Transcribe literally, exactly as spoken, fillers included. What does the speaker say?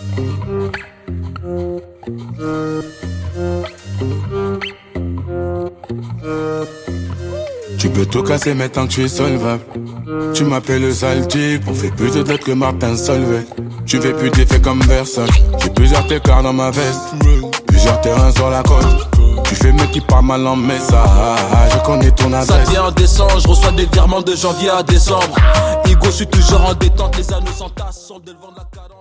Tu peux tout casser mais tant que tu es solvable. Tu m'appelles le sale type, on fait plus de dettes que Martin Solveig. Tu fais plus d'effets comme Versailles. J'ai plusieurs técards dans ma veste, plusieurs terrains sur la côte. Tu fais mec qui part mal en message, je connais ton adresse. Ça vient en décembre, je reçois des virements de janvier à décembre. Igo, je suis toujours en détente, les anneaux s'entassent sur le devant de la cadence.